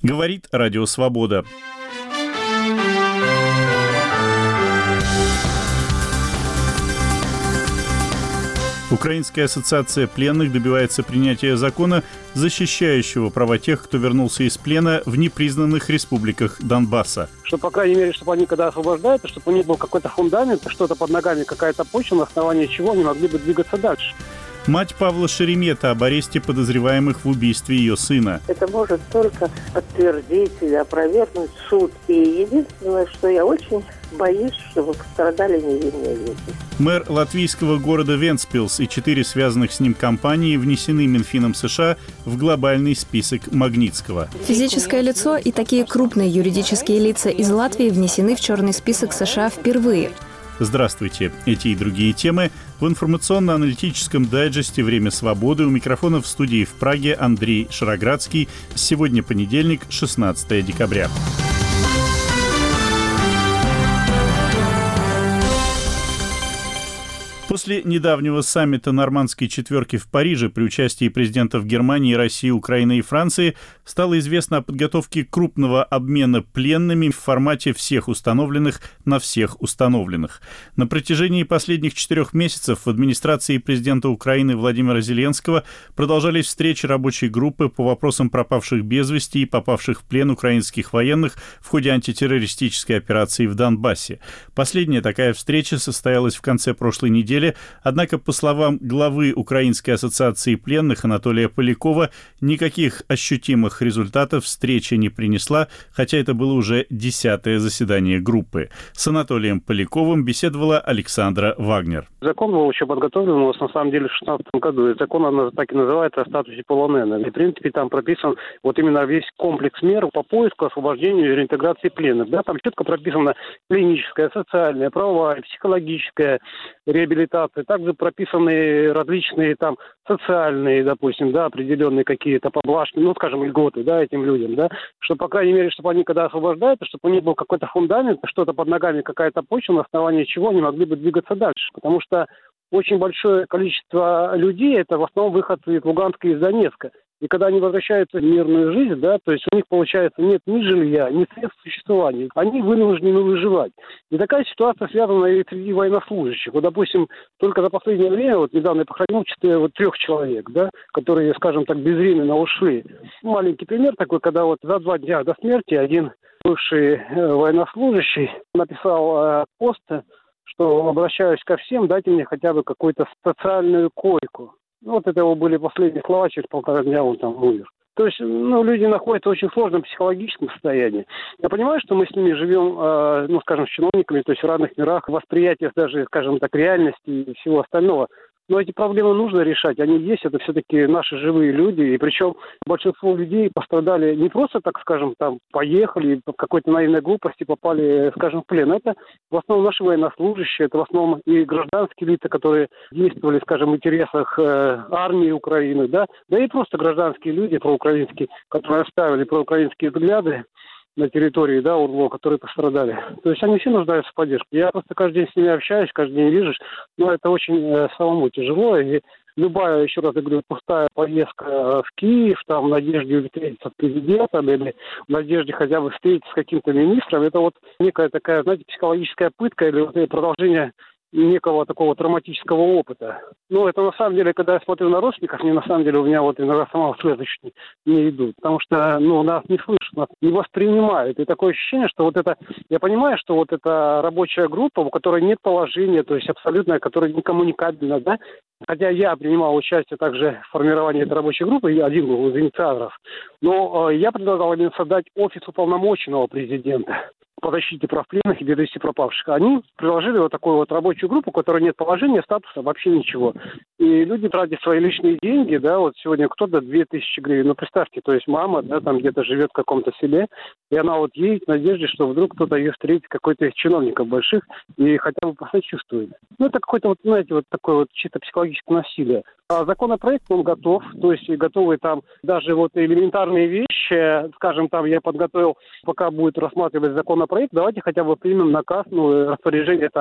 Говорит Радио Свобода. Украинская ассоциация пленных добивается принятия закона, защищающего права тех, кто вернулся из плена в непризнанных республиках Донбасса. Что, по крайней мере, чтобы они, когда освобождаются, чтобы у них был какой-то фундамент, что-то под ногами, какая-то почва, на основании чего они могли бы двигаться дальше. Мать Павла Шеремета об аресте подозреваемых в убийстве ее сына. Это может только подтвердить или опровергнуть суд. И единственное, что я очень боюсь, чтобы пострадали невинные люди. Мэр латвийского города Вентспилс и 4 связанных с ним компании внесены Минфином США в глобальный список Магнитского. Физическое лицо и такие крупные юридические лица из Латвии внесены в черный список США впервые. Здравствуйте. Эти и другие темы в информационно-аналитическом дайджесте «Время свободы». У микрофона в студии в Праге Андрей Шароградский. Сегодня понедельник, 16 декабря. После недавнего саммита Нормандской четверки в Париже при участии президентов Германии, России, Украины и Франции стало известно о подготовке крупного обмена пленными в формате всех установленных на всех установленных. На протяжении последних 4 месяцев в администрации президента Украины Владимира Зеленского продолжались встречи рабочей группы по вопросам пропавших без вести и попавших в плен украинских военных в ходе антитеррористической операции в Донбассе. Последняя такая встреча состоялась в конце прошлой недели. Однако, по словам главы Украинской ассоциации пленных Анатолия Полякова, никаких ощутимых результатов встреча не принесла, хотя это было уже 10-е заседание группы. С Анатолием Поляковым беседовала Александра Вагнер. Закон был еще подготовлен у нас на самом деле в 2016 году. И закон так и называется о статусе полонена. И, в принципе, там прописан вот именно весь комплекс мер по поиску, освобождению и реинтеграции пленных. Да, там четко прописана клиническая, социальная, правовая, психологическая реабилитация. Также прописаны различные там социальные, допустим, да, определенные какие-то поблажки, скажем, льготы, да, этим людям, да, что, по крайней мере, чтобы они, когда освобождаются, чтобы у них был какой-то фундамент, что-то под ногами, какая-то почва, на основании чего они могли бы двигаться дальше. Потому что очень большое количество людей, это в основном выходцы из Луганска и из Донецка. И когда они возвращаются в мирную жизнь, да, то есть у них, получается, нет ни жилья, ни средств существования. Они вынуждены выживать. И такая ситуация связана и среди военнослужащих. Вот, допустим, только за последнее время, вот недавно я похоронил 3 человек, да, которые, скажем так, безвременно ушли. Маленький пример такой, когда вот за 2 дня до смерти один бывший военнослужащий написал пост, что обращаюсь ко всем, дайте мне хотя бы какую-то социальную койку. Вот это его были последние слова, через 1,5 дня он там умер. То есть, люди находятся в очень сложном психологическом состоянии. Я понимаю, что мы с ними живем, скажем, с чиновниками, то есть в разных мирах, восприятиях даже, скажем так, реальности и всего остального. Но эти проблемы нужно решать, они есть, это все-таки наши живые люди, и причем большинство людей пострадали не просто, так скажем, там, поехали, по какой-то наивной глупости попали, скажем, в плен. Это в основном наши военнослужащие, это в основном и гражданские лица, которые действовали, скажем, в интересах армии Украины, да и просто гражданские люди проукраинские, которые оставили проукраинские взгляды на территории, УРЛО, которые пострадали. То есть они все нуждаются в поддержке. Я просто каждый день с ними общаюсь, каждый день вижу, но это очень самому тяжело. И любая, еще раз говорю, пустая поездка в Киев, там, в надежде встретиться с президентом или в надежде хотя бы встретиться с каким-то министром, это вот некая такая, знаете, психологическая пытка или вот продолжение некого такого травматического опыта. Это на самом деле, когда я смотрю на родственников, мне на самом деле у меня вот иногда сама слезы не идут, потому что, нас не слышат, нас не воспринимают. И такое ощущение, что вот это, я понимаю, что вот эта рабочая группа, у которой нет положения, то есть абсолютно, которая некоммуникабельна, да, хотя я принимал участие также в формировании этой рабочей группы, я один был из инициаторов, но я предлагал именно создать офис уполномоченного президента по защите прав пленных и без вести пропавших. Они предложили вот такую вот рабочую группу, у которой нет положения, статуса, вообще ничего. И люди тратят свои личные деньги, вот сегодня кто-то 2000 гривен. Представьте, то есть мама, там где-то живет в каком-то селе, и она вот едет в надежде, что вдруг кто-то ее встретит, какой-то из чиновников больших, и хотя бы посочувствует. Это какое-то вот, знаете, вот такое вот чисто психологическое насилие. А законопроект, он готов, то есть готовы там даже вот элементарные вещи, скажем, там я подготовил, пока будет рассматривать законопроект, давайте хотя бы примем наказ, распоряжение там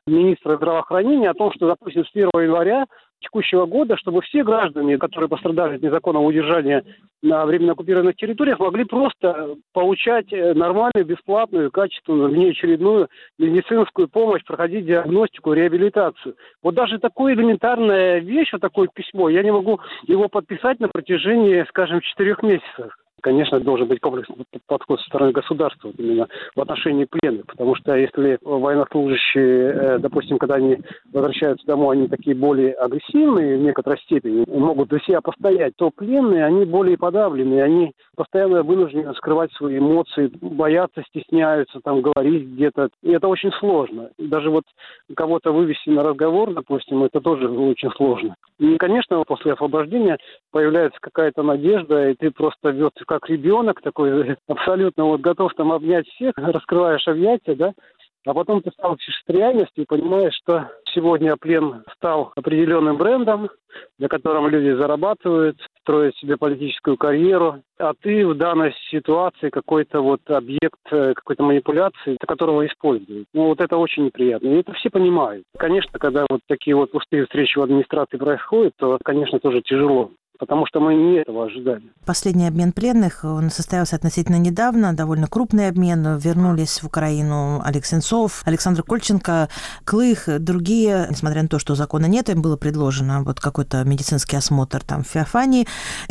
министра здравоохранения о том, что, допустим, с 1 января текущего года, чтобы все граждане, которые пострадали от незаконного удержания на временно оккупированных территориях, могли просто получать нормальную, бесплатную, качественную, внеочередную медицинскую помощь, проходить диагностику, реабилитацию. Вот даже такая элементарная вещь, вот такое письмо, я не могу его подписать на протяжении, скажем, 4 месяцев. Конечно, должен быть комплексный подход со стороны государства вот именно в отношении пленных, потому что если военнослужащие, допустим, когда они возвращаются домой, они такие более агрессивные в некоторой степени, могут за себя постоять, то пленные, они более подавленные, они постоянно вынуждены скрывать свои эмоции, боятся, стесняются, там, говорить где-то. И это очень сложно. Даже вот кого-то вывести на разговор, допустим, это тоже очень сложно. И, конечно, после освобождения появляется какая-то надежда, и ты просто вез как ребенок такой, абсолютно вот готов там обнять всех, раскрываешь объятия, да, а потом ты сталкиваешься с реальностью и понимаешь, что сегодня плен стал определенным брендом, на котором люди зарабатывают, строят себе политическую карьеру, а ты в данной ситуации какой-то вот объект какой-то манипуляции, которого используют. Ну, вот это очень неприятно. И это все понимают. Конечно, когда вот такие вот пустые встречи в администрации происходят, то, конечно, тоже тяжело. Потому что мы не этого ожидали. Последний обмен пленных, он состоялся относительно недавно, довольно крупный обмен. Вернулись в Украину Олег Сенцов, Александр Кольченко, Клых, другие. Несмотря на то, что закона нет, им было предложено вот какой-то медицинский осмотр там в Феофании.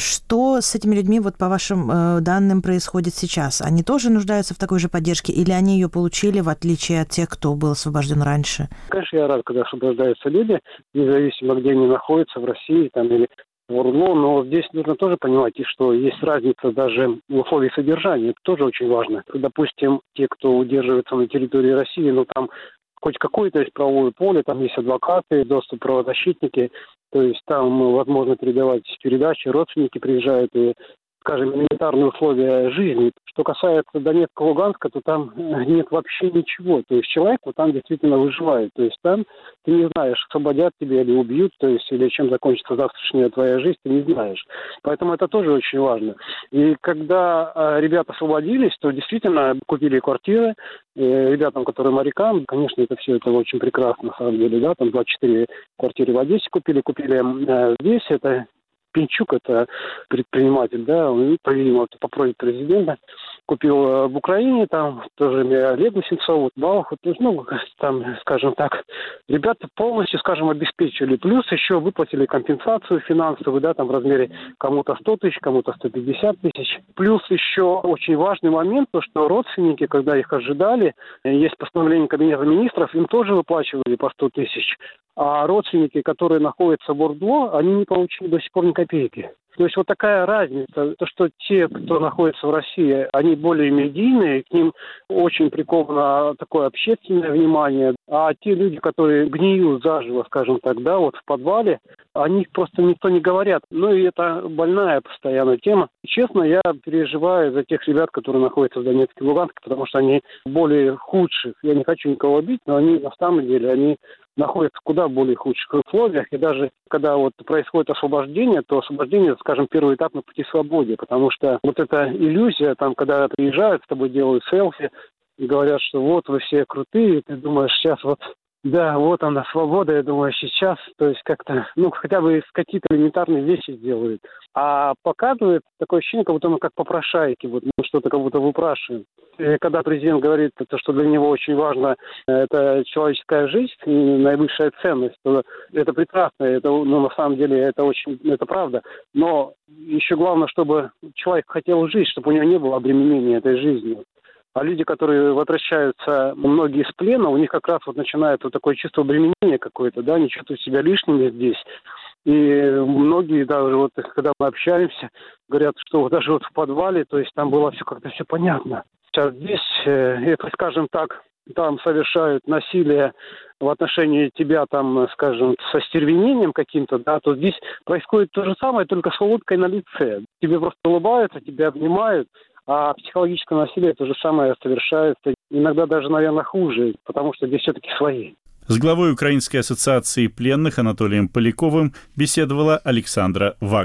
Что с этими людьми, вот по вашим данным, происходит сейчас? Они тоже нуждаются в такой же поддержке или они ее получили, в отличие от тех, кто был освобожден раньше? Конечно, я рад, когда освобождаются люди, независимо, где они находятся, в России там, или в ОРЛО, но здесь нужно тоже понимать, что есть разница даже в условиях содержания. Это тоже очень важно. Допустим, те, кто удерживается на территории России, ну там хоть какое-то есть правовое поле, там есть адвокаты, доступ правозащитники, то есть там возможно передавать передачи, родственники приезжают и, скажем, элементарные условия жизни. Что касается Донецка, Луганска, то там нет вообще ничего. То есть человек вот там действительно выживает. То есть там ты не знаешь, освободят тебя или убьют, то есть или чем закончится завтрашняя твоя жизнь, ты не знаешь. Поэтому это тоже очень важно. И когда ребята освободились, то действительно купили квартиры. Ребятам, которые морякам, конечно, это все это очень прекрасно, на самом деле, да, там 24 квартиры в Одессе купили здесь, это Пинчук, это предприниматель, да, он, по-видимому, по просьбе президента купил в Украине, там тоже Олегу Сенцову, Балаху, ну, там, скажем так, ребята полностью, скажем, обеспечили. Плюс еще выплатили компенсацию финансовую, да, там в размере кому-то 100 тысяч, кому-то 150 тысяч. Плюс еще очень важный момент, то, что родственники, когда их ожидали, есть постановление Кабинета министров, им тоже выплачивали по 100 тысяч. А родственники, которые находятся в ОРДЛО, они не получили до сих пор ни копейки. То есть вот такая разница, то, что те, кто находится в России, они более медийные, к ним очень приковано такое общественное внимание, а те люди, которые гниют заживо, скажем так, да, вот в подвале, о них просто никто не говорят. Ну и это больная постоянная тема. Честно, я переживаю за тех ребят, которые находятся в Донецке и Луганске, потому что они более худших, я не хочу никого бить, но они на самом деле, они находятся в куда более худших условиях. И даже когда вот происходит освобождение, то освобождение, скажем, первый этап на пути к свободе. Потому что вот эта иллюзия, там, когда приезжают, с тобой делают селфи, и говорят, что вот вы все крутые, и ты думаешь, сейчас вот, да, вот она, свобода, я думаю, сейчас, то есть как-то, ну, хотя бы какие-то элементарные вещи сделают. А показывает такое ощущение, как будто мы как попрошайки, вот мы что-то как будто выпрашиваем. И когда президент говорит, что для него очень важно, это человеческая жизнь и наивысшая ценность, то это прекрасно, это, ну, на самом деле это очень, это правда. Но еще главное, чтобы человек хотел жить, чтобы у него не было обременения этой жизнью. А люди, которые возвращаются, многие из плена, у них как раз вот начинает вот такое чувство обременения какое-то, да, они чувствуют себя лишними здесь. И многие даже вот, когда мы общаемся, говорят, что вот даже вот в подвале, то есть там было все как-то все понятно. Сейчас здесь, это, скажем так, там совершают насилие в отношении тебя, там, скажем, со остервенением каким-то, да, то здесь происходит то же самое, только с улыбкой на лице. Тебе просто улыбаются, тебя обнимают, а психологическое насилие то же самое совершается, иногда даже, наверное, хуже, потому что здесь все-таки свои. С главой Украинской ассоциации пленных Анатолием Поляковым беседовала Александра Вагнер.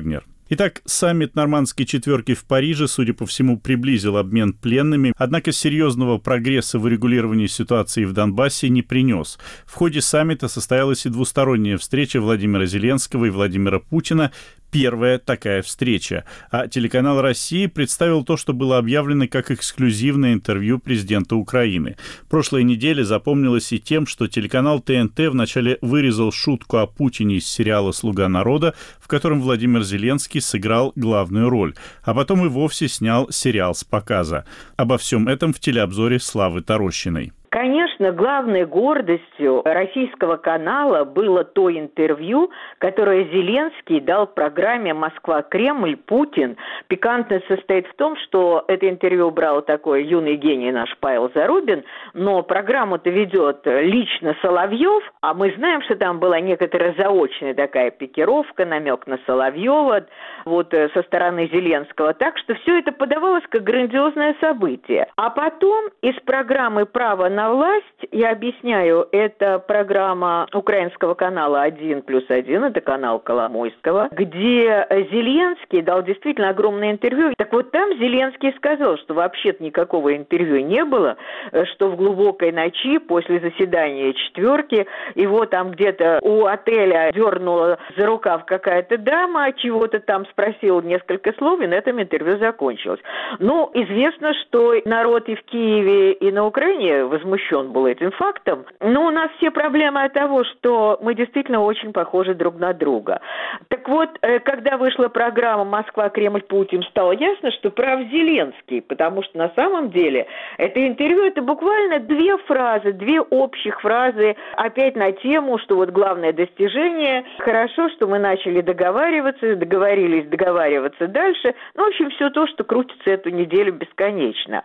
Итак, саммит нормандской четверки в Париже, судя по всему, приблизил обмен пленными, однако серьезного прогресса в урегулировании ситуации в Донбассе не принес. В ходе саммита состоялась и двусторонняя встреча Владимира Зеленского и Владимира Путина. Первая такая встреча. А телеканал «Россия» представил то, что было объявлено как эксклюзивное интервью президента Украины. Прошлая неделя запомнилась и тем, что телеканал ТНТ вначале вырезал шутку о Путине из сериала «Слуга народа», в котором Владимир Зеленский сыграл главную роль, а потом и вовсе снял сериал с показа. Обо всем этом в телеобзоре Славы Тарощиной. Конечно, главной гордостью российского канала было то интервью, которое Зеленский дал в программе «Москва-Кремль. Путин». Пикантность состоит в том, что это интервью брал такой юный гений наш Павел Зарубин, но программу-то ведет лично Соловьев, а мы знаем, что там была некоторая заочная такая пикировка, намек на Соловьева вот со стороны Зеленского. Так что все это подавалось как грандиозное событие. А потом из программы «Право на власть», я объясняю, это программа украинского канала «1+1», это канал Коломойского, где Зеленский дал действительно огромное интервью. Так вот там Зеленский сказал, что вообще-то никакого интервью не было, что в глубокой ночи после заседания четверки его там где-то у отеля дернула за рукав какая-то дама, чего-то там спросила несколько слов, и на этом интервью закончилось. Ну, известно, что народ и в Киеве, и на Украине возмущен был этим фактом. Но у нас все проблемы от того, что мы действительно очень похожи друг на друга. Так вот, когда вышла программа «Москва, Кремль, Путин», стало ясно, что прав Зеленский, потому что на самом деле это интервью, это буквально две фразы, две общих фразы, опять на тему, что вот главное достижение, хорошо, что мы начали договариваться, договорились договариваться дальше. Ну, в общем, все то, что крутится эту неделю бесконечно.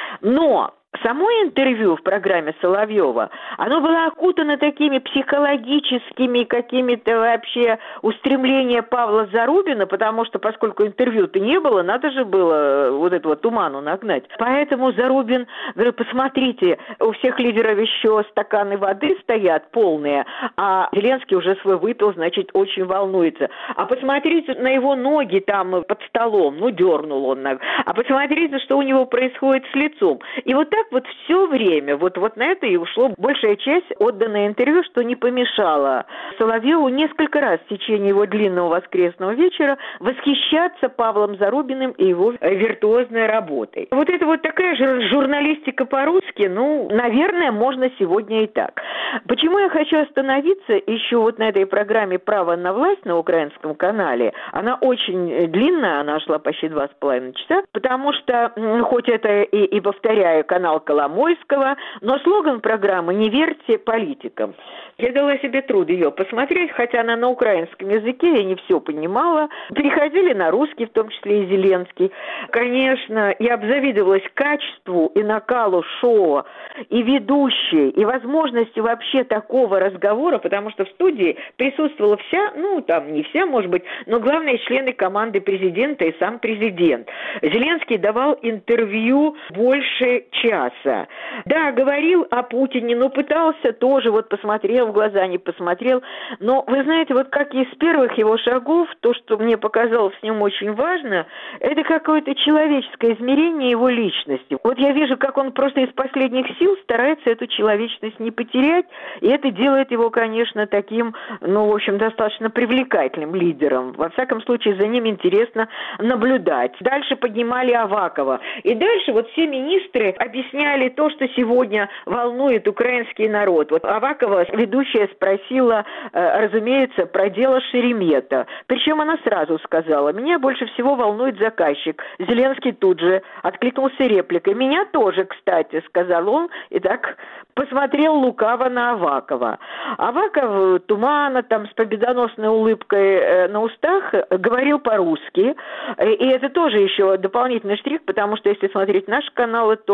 Но само интервью в программе Соловьева, оно было окутано такими психологическими какими-то вообще устремления Павла Зарубина, потому что, поскольку интервью-то не было, надо же было вот этого туману нагнать. Поэтому Зарубин говорит: посмотрите, у всех лидеров еще стаканы воды стоят полные, а Зеленский уже свой выпил, значит, очень волнуется. А посмотрите на его ноги там под столом, ну, дернул он. А посмотрите, что у него происходит с лицом. И вот так вот все время, вот на это и ушло большая часть отданное интервью, что не помешало Соловьеву несколько раз в течение его длинного воскресного вечера восхищаться Павлом Зарубиным и его виртуозной работой. Вот это вот такая же журналистика по-русски, ну, наверное, можно сегодня и так. Почему я хочу остановиться еще вот на этой программе «Право на власть» на украинском канале? Она очень длинная, она шла почти 2,5 часа, потому что, хоть это и повторяю, канал Коломойского, но слоган программы «Не верьте политикам». Я дала себе труд ее посмотреть, хотя она на украинском языке, я не все понимала. Переходили на русский, в том числе и Зеленский. Конечно, я обзавидовалась качеству и накалу шоу, и ведущей, и возможности вообще такого разговора, потому что в студии присутствовала вся, ну, там не вся, может быть, но главные члены команды президента и сам президент. Зеленский давал интервью больше часа. Да, говорил о Путине, но пытался тоже, вот посмотрел в глаза, не посмотрел. Но, вы знаете, вот как из первых его шагов, то, что мне показалось в нем очень важно, это какое-то человеческое измерение его личности. Вот я вижу, как он просто из последних сил старается эту человечность не потерять, и это делает его, конечно, таким, ну, в общем, достаточно привлекательным лидером. Во всяком случае, за ним интересно наблюдать. Дальше поднимали Авакова. И дальше вот все министры объясняли то, что сегодня волнует украинский народ. Вот Авакова ведущая спросила, разумеется, про дело Шеремета. Причем она сразу сказала: меня больше всего волнует заказчик. Зеленский тут же откликнулся репликой: меня тоже, кстати, сказал он, и так посмотрел лукаво на Авакова. Аваков туманно, там, с победоносной улыбкой на устах говорил по-русски. И это тоже еще дополнительный штрих, потому что если смотреть наши каналы, то вообще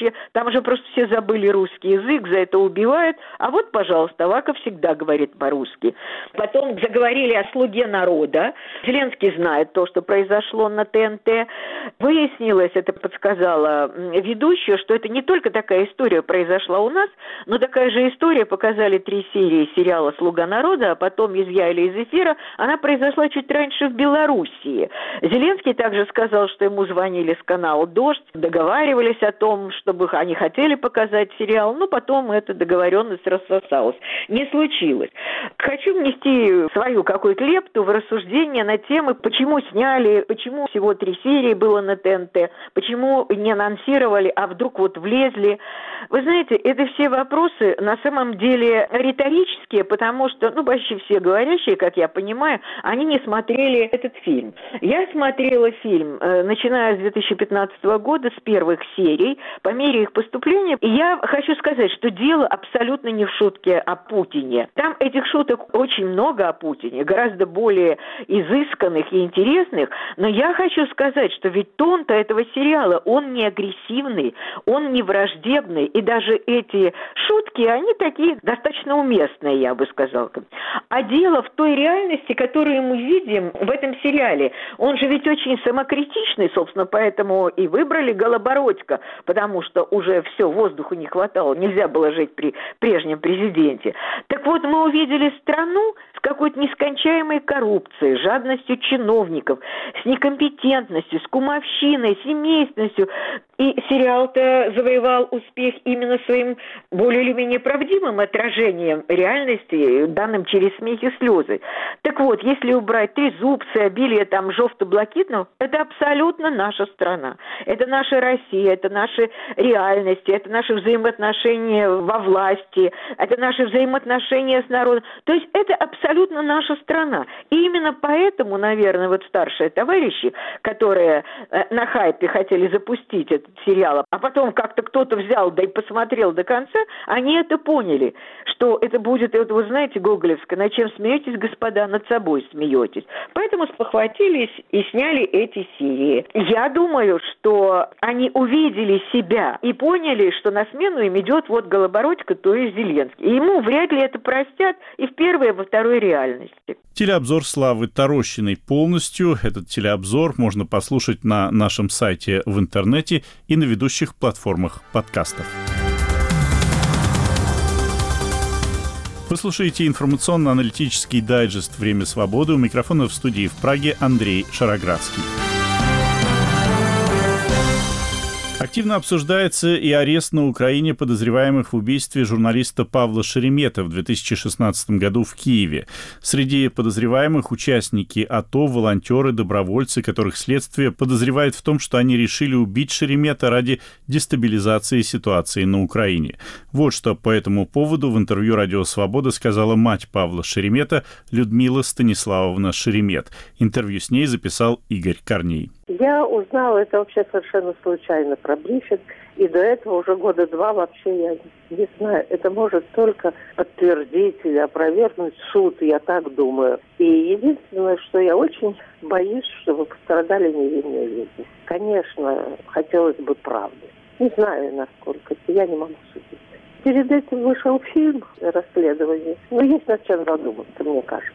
по-русски. Там же просто все забыли русский язык, за это убивают. А вот, пожалуйста, Аваков всегда говорит по-русски. Потом заговорили о «Слуге народа». Зеленский знает то, что произошло на ТНТ. Выяснилось, это подсказала ведущая, что это не только такая история произошла у нас, но такая же история, показали 3 серии сериала «Слуга народа», а потом изъяли из эфира, она произошла чуть раньше в Белоруссии. Зеленский также сказал, что ему звонили с канала «Дождь», договаривались о том, чтобы они хотели показать сериал, но потом эта договоренность рассосалась. Не случилось. Хочу внести свою какую-то лепту в рассуждение на темы, почему сняли, почему всего 3 серии было на ТНТ, почему не анонсировали, а вдруг вот влезли. Вы знаете, это все вопросы на самом деле риторические, потому что, почти все говорящие, как я понимаю, они не смотрели этот фильм. Я смотрела фильм, начиная с 2015 года, с первых серий, по мере их поступления. И я хочу сказать, что дело абсолютно не в шутке о Путине. Там этих шуток очень много о Путине, гораздо более изысканных и интересных. Но я хочу сказать, что ведь тон-то этого сериала, он не агрессивный, он не враждебный. И даже эти шутки, они такие достаточно уместные, я бы сказала. А дело в той реальности, которую мы видим в этом сериале. Он же ведь очень самокритичный, собственно, поэтому и выбрали Голобородько, потому что уже все, воздуху не хватало, нельзя было жить при прежнем президенте. Так вот, мы увидели страну с какой-то нескончаемой коррупцией, жадностью чиновников, с некомпетентностью, с кумовщиной, семейственностью. И сериал-то завоевал успех именно своим более или менее правдивым отражением реальности, данным через смех и слезы. Так вот, если убрать трезубцы, обилие там жовто-блакитного, это абсолютно наша страна. Это наша Россия, это наши реальности, это наши взаимоотношения во власти, это наши взаимоотношения с народом. То есть это абсолютно наша страна. И именно поэтому, наверное, вот старшие товарищи, которые на хайпе хотели запустить этот сериал, а потом как-то кто-то взял, да и посмотрел до конца, они это поняли, что это будет, это вы знаете, гоголевское, над чем смеетесь, господа, над собой смеетесь. Поэтому спохватились и сняли эти серии. Я думаю, что они увидели себя и поняли, что на смену им идет вот Голобородько, то есть Зеленский. И ему вряд ли это простят и в первой, и во второй реальности. Телеобзор Славы Тарощиной полностью. Этот телеобзор можно послушать на нашем сайте в интернете и на ведущих платформах подкастов. Вы слушаете информационно-аналитический дайджест «Время свободы». У микрофона в студии в Праге Андрей Шароградский. Активно обсуждается и арест на Украине подозреваемых в убийстве журналиста Павла Шеремета в 2016 году в Киеве. Среди подозреваемых участники АТО, волонтеры, добровольцы, которых следствие подозревает в том, что они решили убить Шеремета ради дестабилизации ситуации на Украине. Вот что по этому поводу в интервью «Радио Свобода» сказала мать Павла Шеремета Людмила Станиславовна Шеремет. Интервью с ней записал Игорь Корней. Я узнала это вообще совершенно случайно про брифинг, и до этого уже 2 года вообще я не знаю. Это может только подтвердить или опровергнуть суд, я так думаю. И единственное, что я очень боюсь, чтобы пострадали невинные люди. Конечно, хотелось бы правды. Не знаю, насколько это, я не могу судить. Перед этим вышел фильм «Расследование». Есть над чем задуматься, мне кажется.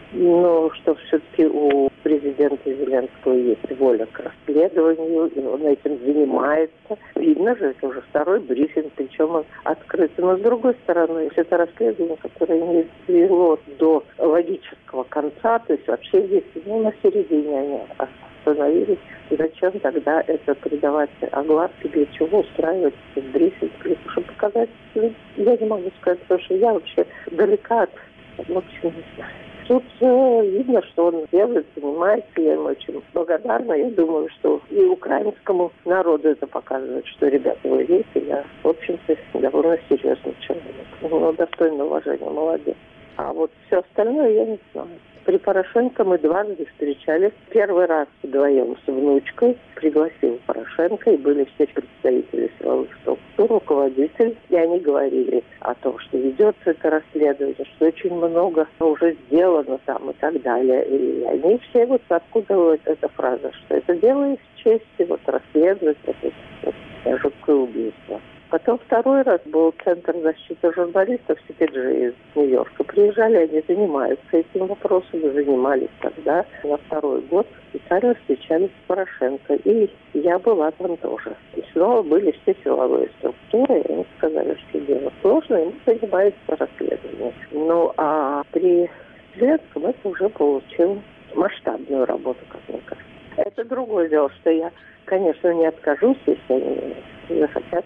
Но что все-таки у президента Зеленского есть воля к расследованию, и он этим занимается. Видно же, это уже 2-й брифинг, причем он открытый. Но с другой стороны, если это расследование, которое не довело до логического конца, то есть вообще здесь, на середине они остановились. Зачем тогда это придавать огласке, для чего устраивать этот брифинг, чтобы показать? Я не могу сказать, потому что я вообще далека от, в общем, не знаю. Тут видно, что он делает, занимается, я ему очень благодарна. Я думаю, что и украинскому народу это показывает, что, ребята, вы есть, и я, в общем-то, довольно серьезный человек. Но достойно уважения, молодец. А вот все остальное я не знаю. При Порошенко мы 2 встречались. Первый раз вдвоем с внучкой пригласил Порошенко, и были все представители силовых структур, руководители. И они говорили о том, что ведется это расследование, что очень много уже сделано там и так далее. И они все, вот откуда вот эта фраза, что это дело из чести, вот расследовать. жуткое убийство. Потом второй раз был Центр защиты журналистов CPJ из Нью-Йорка. Приезжали, они занимаются этим вопросом, занимались тогда. На второй год специально встречались с Порошенко. И я была там тоже. И снова были все силовые структуры. И они сказали, что дело сложное, и мы занимаемся расследованием. Ну, а при Зеленском это уже получило масштабную работу, как мне кажется. Это другое дело, что я, конечно, не откажусь, если они захотят,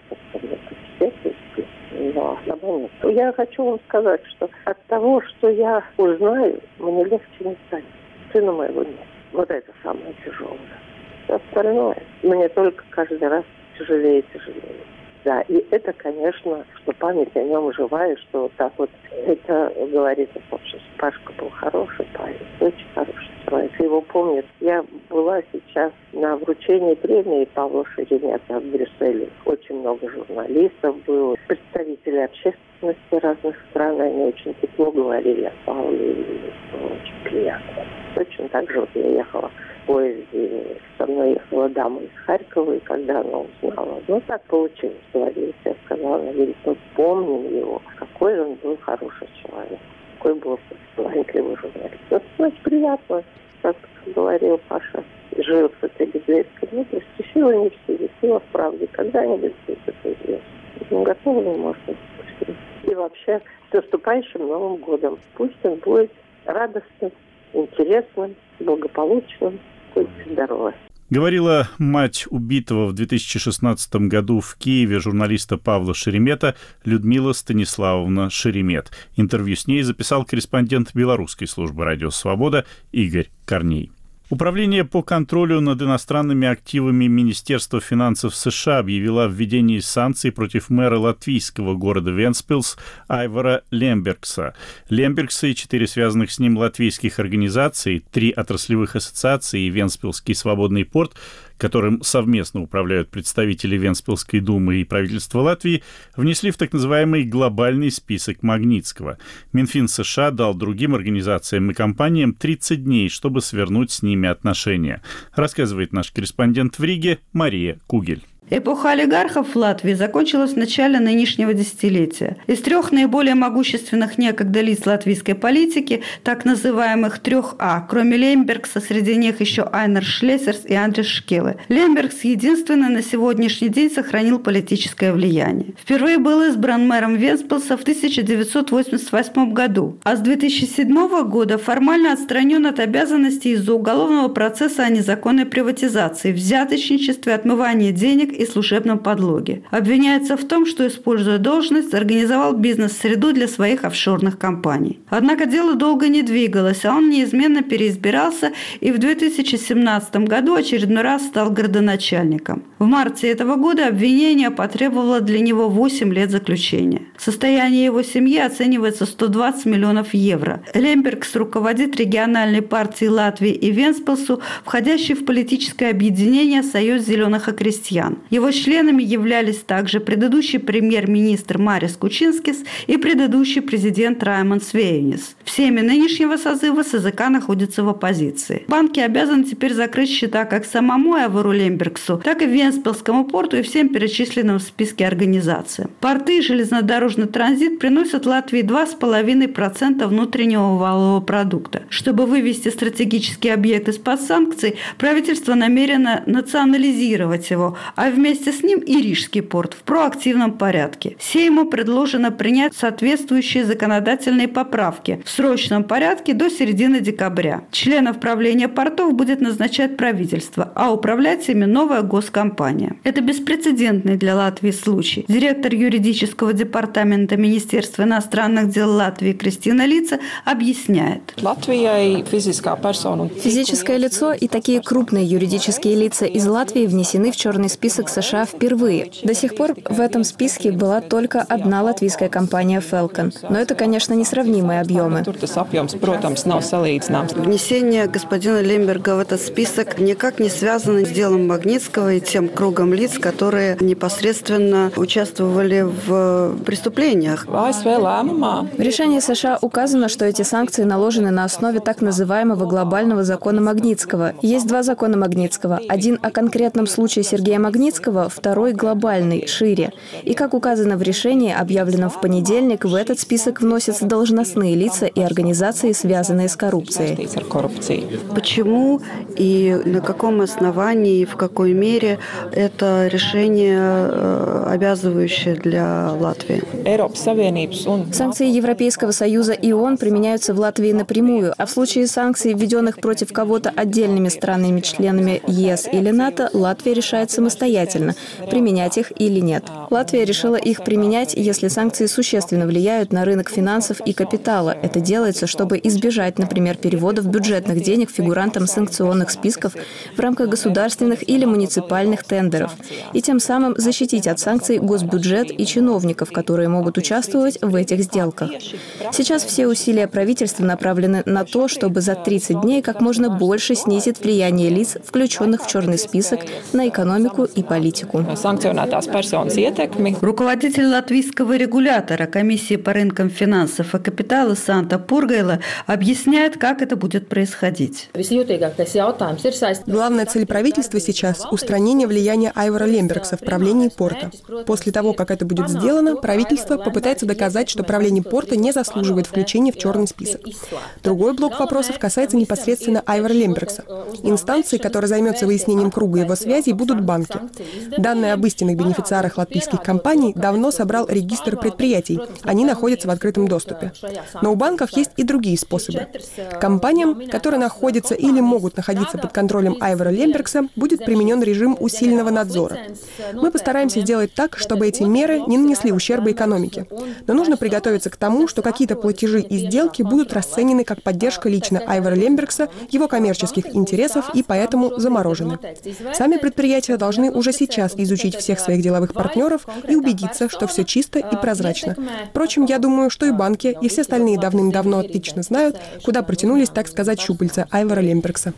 но я хочу вам сказать, что от того, что я узнаю, мне легче не станет. Сына моего нет. Вот это самое тяжелое. Все остальное мне только каждый раз тяжелее и тяжелее. Да, и это, конечно, что память о нем живая, что вот так вот это говорит о том, что Пашка был хороший парень, очень хороший человек. Его помнят. Я была сейчас на вручении премии Павла Шеремета в Брюсселе. Очень много журналистов было, представители общественности разных стран. Они очень тепло говорили о Павле, и было очень приятно. Точно так же вот я ехала в поезде, со мной ехала дама из Харькова, и когда она узнала, ну так получилось, говорили, я сказала, она говорит, мы помним его, какой он был хороший человек, какой был талантливый журналист. Это очень приятно, как говорил Паша, жил с этой библейской мудростью, сила не в силе, сила в правде, когда-нибудь будет это известно. Ну, готовы ли можно? И вообще, с наступающим Новым годом. Пусть он будет радостным, интересным, благополучным, будьте здоровы. Говорила мать убитого в 2016 году в Киеве журналиста Павла Шеремета Людмила Станиславовна Шеремет. Интервью с ней записал корреспондент белорусской службы «Радио Свобода» Игорь Корней. Управление по контролю над иностранными активами Министерства финансов США объявило о введении санкций против мэра латвийского города Вентспилс Айвара Лембергса. Лембергса и 4 связанных с ним латвийских организаций, 3 отраслевых ассоциации и Вентспилский свободный порт, которым совместно управляют представители Вентспилской думы и правительства Латвии, внесли в так называемый глобальный список Магнитского. Минфин США дал другим организациям и компаниям 30 дней, чтобы свернуть с ними отношения, рассказывает наш корреспондент в Риге Мария Кугель. Эпоха олигархов в Латвии закончилась в начале нынешнего десятилетия. Из 3 наиболее могущественных некогда лиц латвийской политики, так называемых 3А, кроме Лембергса, среди них еще Айнер Шлессерс и Андрес Шкеле. Лембергс единственный на сегодняшний день сохранил политическое влияние. Впервые был избран мэром Вентспилса в 1988 году, а с 2007 года формально отстранен от обязанностей из-за уголовного процесса о незаконной приватизации, взяточничестве, отмывании денег и служебном подлоге. Обвиняется в том, что, используя должность, организовал бизнес-среду для своих офшорных компаний. Однако дело долго не двигалось, а он неизменно переизбирался и в 2017 году очередной раз стал градоначальником. В марте этого года обвинение потребовало для него 8 лет заключения. Состояние его семьи оценивается в 120 миллионов евро. Лембергс руководит региональной партией Латвии и Вентспилсу, входящей в политическое объединение «Союз зеленых и крестьян». Его членами являлись также предыдущий премьер-министр Марис Кучинскис и предыдущий президент Раймондс Вейнис. Всеми нынешнего созыва СЗК находятся в оппозиции. Банки обязаны теперь закрыть счета как самому Айвару Лембергсу, так и Вентспилскому порту и всем перечисленным в списке организациям. Порты и железнодорожный транзит приносят Латвии 2,5% внутреннего валового продукта. Чтобы вывести стратегический объект из-под санкций, правительство намерено национализировать его, а вместе с ним и Рижский порт в проактивном порядке. Сейму предложено принять соответствующие законодательные поправки в срочном порядке до середины декабря. Членов правления портов будет назначать правительство, а управлять ими новая госкомпания. Это беспрецедентный для Латвии случай. Директор юридического департамента Министерства иностранных дел Латвии Кристина Лица объясняет. Физическое лицо и такие крупные юридические лица из Латвии внесены в черный список США впервые. До сих пор в этом списке была только одна латвийская компания Falcon. Но это, конечно, несравнимые объемы. Внесение господина Лемберга в этот список никак не связано с делом Магнитского и тем кругом лиц, которые непосредственно участвовали в преступлениях. В решении США указано, что эти санкции наложены на основе так называемого глобального закона Магнитского. Есть 2 закона Магнитского. Один о конкретном случае Сергея Магнитского, Магнитского второй глобальный, шире. И, как указано в решении, объявленном в понедельник, в этот список вносятся должностные лица и организации, связанные с коррупцией. Почему и на каком основании, и в какой мере это решение обязывающее для Латвии? Санкции Европейского Союза и ООН применяются в Латвии напрямую, а в случае санкций, введенных против кого-то отдельными странами-членами ЕС или НАТО, Латвия решает самостоятельно, применять их или нет. Латвия решила их применять, если санкции существенно влияют на рынок финансов и капитала. Это делается, чтобы избежать, например, переводов бюджетных денег фигурантам санкционных списков в рамках государственных или муниципальных тендеров, и тем самым защитить от санкций госбюджет и чиновников, которые могут участвовать в этих сделках. Сейчас все усилия правительства направлены на то, чтобы за 30 дней как можно больше снизить влияние лиц, включенных в черный список, на экономику и политику. Руководитель латвийского регулятора Комиссии по рынкам финансов и капитала Санта Пургайла объясняет, как это будет происходить. Главная цель правительства сейчас – устранение влияния Айвара Лембергса в правлении порта. После того, как это будет сделано, правительство попытается доказать, что правление порта не заслуживает включения в черный список. Другой блок вопросов касается непосредственно Айвара Лембергса. Инстанцией, которая займется выяснением круга его связей, будут банки. Данные об истинных бенефициарах латвийских компаний давно собрал регистр предприятий. Они находятся в открытом доступе. Но у банков есть и другие способы. Компаниям, которые находятся или могут находиться под контролем Айвара Лембергса, будет применен режим усиленного надзора. Мы постараемся сделать так, чтобы эти меры не нанесли ущерба экономике. Но нужно приготовиться к тому, что какие-то платежи и сделки будут расценены как поддержка лично Айвара Лембергса, его коммерческих интересов и поэтому заморожены. Сами предприятия должны уже сейчас изучить всех своих деловых партнеров и убедиться, что все чисто и прозрачно. Впрочем, я думаю, что и банки, и все остальные давным-давно отлично знают, куда протянулись, так сказать, щупальца Айвара Лембергса.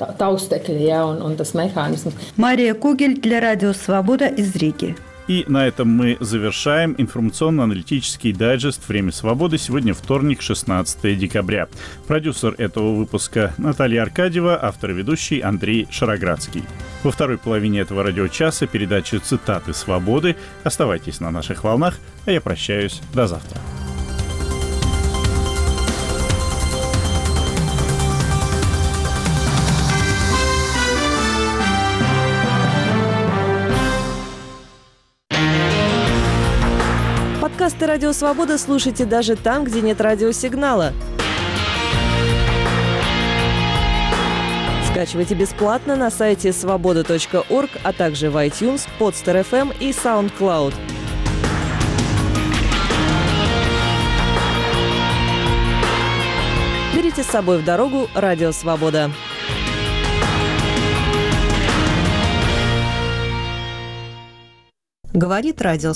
Мария Кугель для Радио Свобода из Риги. И на этом мы завершаем информационно-аналитический дайджест «Время свободы». Сегодня вторник, 16 декабря. Продюсер этого выпуска Наталья Аркадьева, автор и ведущий Андрей Шароградский. Во второй половине этого радиочаса передача «Цитаты свободы». Оставайтесь на наших волнах, а я прощаюсь. До завтра. Подкасты «Радио Свобода» слушайте даже там, где нет радиосигнала. Скачивайте бесплатно на сайте svoboda.org, а также в iTunes, Podster FM и SoundCloud. Берите с собой в дорогу «Радио Свобода». Говорит Радио